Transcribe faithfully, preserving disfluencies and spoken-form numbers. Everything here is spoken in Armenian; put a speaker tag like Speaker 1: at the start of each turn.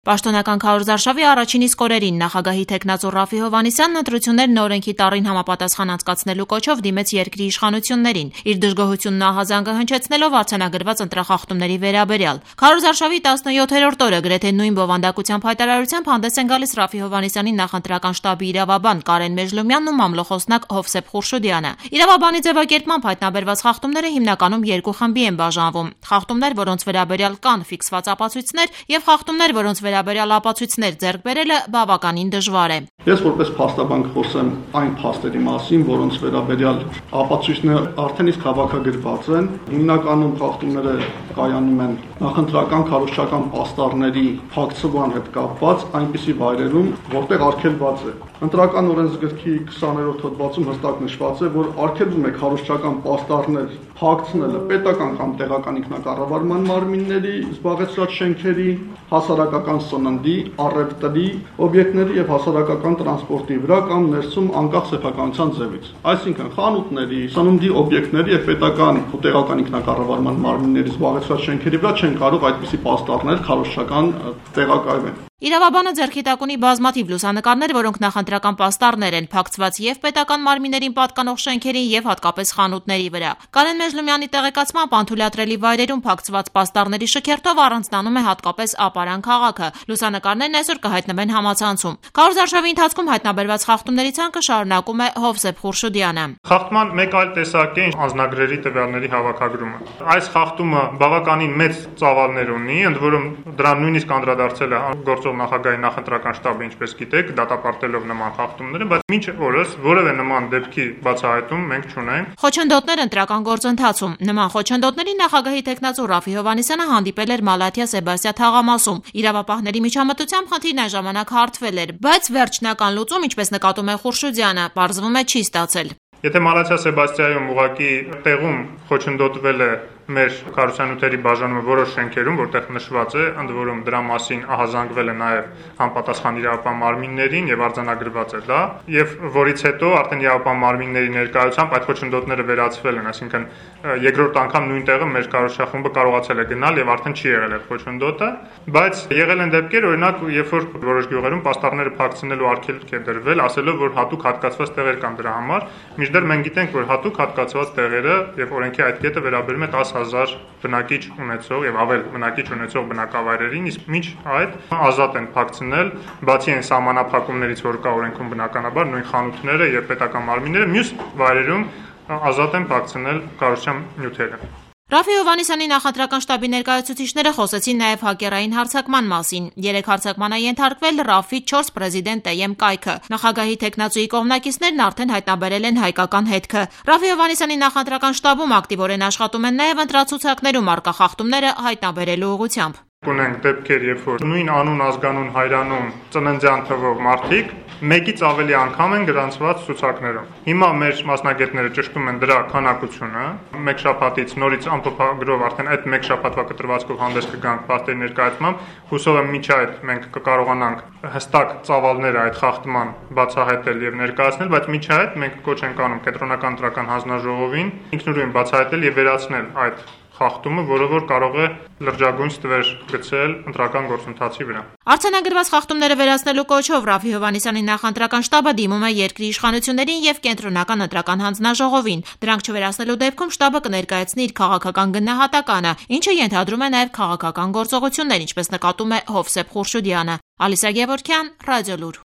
Speaker 1: Պաշտոնական քարոզարշավի առաջին իսկ օրերին նախագահի թեկնածու Ռաֆի Հովհաննիսյանն ընտրություններն օրենքի տառին համապատասխան անցկացնելու կոչով դիմեց երկրի իշխանություններին, իր դժգոհությունն ահազանգը հնչեցնելով արձանագրված ընտրախախտումների վերաբերյալ։ Քարոզարշավի տասնյոթերորդ օրը գրեթե նույն բովանդակությամբ հայտարարությամբ հանդես են գալիս Ռաֆի Հովհաննիսյանի նախընտրական շտաբի իրավաբան Կարեն Մեժլումյանն ու մամլոխոսնակ Հովսեփ Խուրշուդյանը։ Իրավաբանի ձևակերպմամբ հայտնաբերված խախտումները հիմնականում երկու խմբի են բաժանվում՝ խախտումներ, որոնց վերաբերյալ կան ֆիքսված ապացույցներ, եւ խախտումներ, որոնց վերաբերյալ ապացույցներ ձեռք բերելը բավականին դժվար է։
Speaker 2: Ես որպես փաստաբան խոսեմ այն փաստերի մասին, որոնց վերաբերյալ ապացույցները արդեն իսկ հավաքագրված են։ Հիմնականում խախտումները կայանում են նախընտրական քարոզչական պաստառների փակցման հետ կապված այնպիսի վայրերում, որտեղ արգելված է։ Ընտրական օրենսգրքի քսաներորդ հոդվածում հստակ նշված է, որ արգելվում է քարոզչական պաստառներ փակցնելը պետական կամ տեղական ինքնակառավարման մարմինների զբաղեցրած շենքերի, հասարակական սննդի, առևտրի օբյեկտների եւ հասարակական տրանսպորտի վրա կամ ներսում անկախ սեփականության ձևից։ Այսինքն խանութների, սննդի օբյեկտների եւ պետական ու տեղական ինքնակառավարման մարմինների զբաղեցրած շենքերի վրա չեն կարող այդպիսի պաստառներ քարոզչական տեղակայվել։
Speaker 1: Իրավաբանը ձեռքի տակ ունի բազմաթիվ լուսանկարներ, որոնք նախընտրական պաստառներ են, փակցված եւ պետական մարմիններին պատկանող շենքերի եւ հատկապես խանութների վրա։ Կարեն Մեժլումյանի տեղեկացմամբ անթույլատրելի վայրերում փակցված պաստառների շքերթով առանձնանում է հատկապես Ապարան քաղաքը։ Լուսանկարներն այսօր կհայտնվեն համացանցում։ Քարոզարշավի ընթացքում հայտնաբերված խախտումների ցանկը շարունակում է Հովսեփ Խուրշուդյանը։
Speaker 3: Խախտման մեկ այլ տեսակ է անձնագրերի տվյալների հավաքագրումը։ Այս խախտումը բավականին մեծ ծավալներ ունի, ընդ որում դրան նույնիսկ անդրադարձել է գործող նախագահի նախընտրական շտաբը, ինչպես գիտեք, դատապարտելով նման խախտումները, բայց մինչ օրս որևէ նման դեպքի բացահայտում մենք չունենք։
Speaker 1: Խոչընդոտներ ընտրական գործընթացում։ Նման խոչընդոտների նախագահի թեկնածու Ռաֆի Հովհաննիսյանը հանդիպել էր Մալաթիա Սեբաստիա թաղամասում։ Իրավապահների միջամտությամբ խնդիրն այն ժամանակ հարթվել էր, բայց վերջնական լուծում, ինչպես նկատում է Խուրշուդյանը, պարզվում է չի ստացել։
Speaker 3: Եթե Մալաթիա Սեբաստիայում ուղղակի տեղում խոչընդոտվել է մեր կառուցանյութերի բաժանումը որոշ շենքերում, որտեղ նշված է, ընդ որում դրա մասին ահազանգվել է նաև համապատասխան իրավապահ մարմիններին եւ արձանագրված է դա, եւ որից հետո արդեն իրավապահ մարմինների ներկայությամբ այդ խոչընդոտները վերացվել են, այսինքն երկրորդ անգամ նույն տեղը մեր կառուցչախումբը կարողացել է գնալ եւ արդեն չի եղել այդ խոչընդոտը, բայց եղել են դեպքեր, օրինակ, երբ որ որոշ գյուղերում պաստառները փակցնելու արգելք է դրվել, ասելով, որ հատուկ հատկացված տեղեր կան դրա համար, մինչդեռ մենք գիտենք, որ հատուկ հատկացված տեղերը եւ օրենքի այդ կետը վերաբերում է տասը հազար բնակիչ ունեցող եւ ավել բնակիչ ունեցող բնակավայրերին, իսկ մինչ այդ ազատ են փակցնել, բացի այն սահմանափակումներից, որ կա օրենքում բնականաբար, նույն խանութները եւ պետական մարմինները, մյուս վայրերում ազատ են փակցնել կառուցչական նյութերը։
Speaker 1: Ռաֆի Հովհաննիսյանի նախընտրական շտաբի ներկայացուցիչները խոսեցին նաև հակերային հարձակման մասին։ Երեք հարձակման է ենթարկվել Ռաֆի չորս պրեզիդենտ Տեյեմ կայքը։ Նախագահի թեկնածուի կողմնակիցներն արդեն հայտնաբերել են հայկական հետքը։ Ռաֆի Հովհաննիսյանի նախընտրական շտաբում ակտիվորեն աշխատում են նաև ընտրացուցակներում առկա խախտումները հայտնաբերելու ուղղությամբ։
Speaker 3: Ունենք դեպքեր, երբ որ նույն անուն, ազգանուն, հայրանուն, ծննդյան թվով մարդիկ մեկից ավելի անգամ են գրանցված ցուցակներում։ Հիմա մեր մասնագետները ճշտում են դրա քանակությունը։ Մեկ շաբաթից նորից ամփոփագրով արդեն այդ մեկ շաբաթվա կտրվածքով հանդես կգանք փաստերի ներկայացմամբ։ Հուսով եմ մինչ այդ մենք կկարողանանք հստակ ծավալները այդ խախտման բացահայտել եւ ներկայացնել, բայց մինչ այդ մենք կոչ ենք անում կենտրոնական ընտրական հանձնաժողովին ինքնուրույն բացահայտել եւ վերացնել այդ խախտումը, որը որ կարող է լրջագույն ստվեր գցել ընտրական գործընթացի վրա։
Speaker 1: Արձանագրված խախտումները վերացնելու կոչով Ռաֆի Հովհաննիսյանի նախընտրական շտաբը դիմում է երկրի իշխանություններին եւ կենտրոնական ընտրական հանձնաժողովին։ Դրանք չվերացնելու դեպքում շտաբը կներկայացնի իր քաղաքական գնահատականը, ինչը ենթադրում է նաեւ քաղաքական գործողություններ, ինչպես նկատում է Հովսեփ Խուրշուդյանը։ Ալիսա Գևորգյան, Ռադիոլուր։